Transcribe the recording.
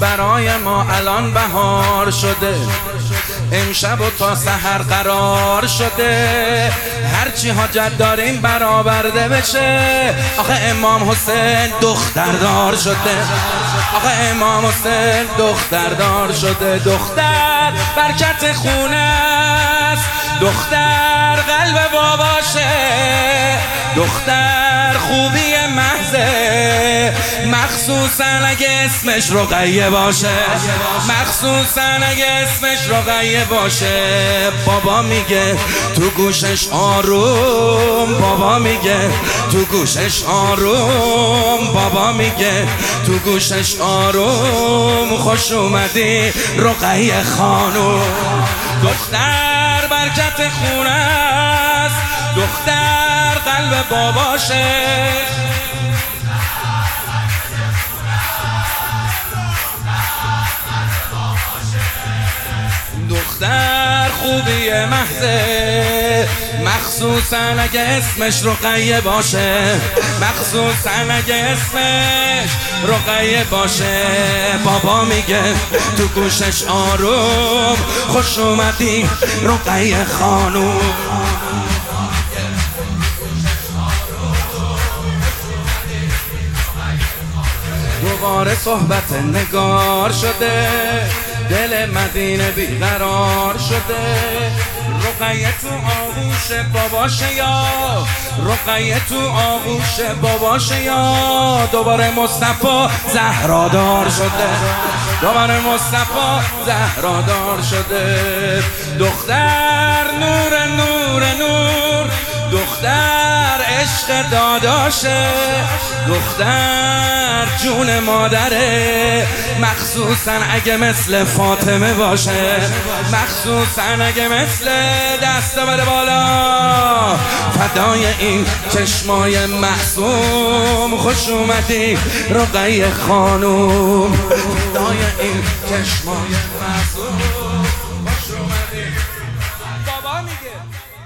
برای ما الان بهار شده، امشب و تا سحر قرار شده، هرچی حاجت داریم برآورده بشه. آخه امام حسین دختردار شده، آخه امام حسین دختردار شده. دختر برکت خونه است، دختر قلب باباشه، دختر خوبی محضه، مخصوصا اگه اسمش رقیه باشه، مخصوصا اگه اسمش رقیه باشه. بابا میگه تو گوشش آروم، بابا میگه تو گوشش آروم، بابا میگه تو گوشش آروم. خوش اومدی رقیه خانوم. دختر برکت خونه است، دختر قلب باباشه، دختر خوبی محضه، مخصوصا اگه اسمش رقیه باشه، مخصوصا اگه اسمش رقیه باشه. بابا میگه تو گوشش آروم، خوش اومدی رقیه خانوم. دوباره صحبت نگار شده، دل مدینه بیقرار شده. رقیه تو آغوش باباشه یا رقیه تو آغوش باباشه یا دوباره مصطفی زهرادار شده، دوباره مصطفی زهرادار شده. دختر نور نور نور، دختر عشق داداشه، دختر جون مادره، مخصوصا اگه مثل فاطمه باشه، مخصوصا اگه مثل دست بده بالا فدای این چشمای معصوم. خوش اومدی رقیه خانوم، فدای این چشمای معصوم. خوش اومدی. بابا میگه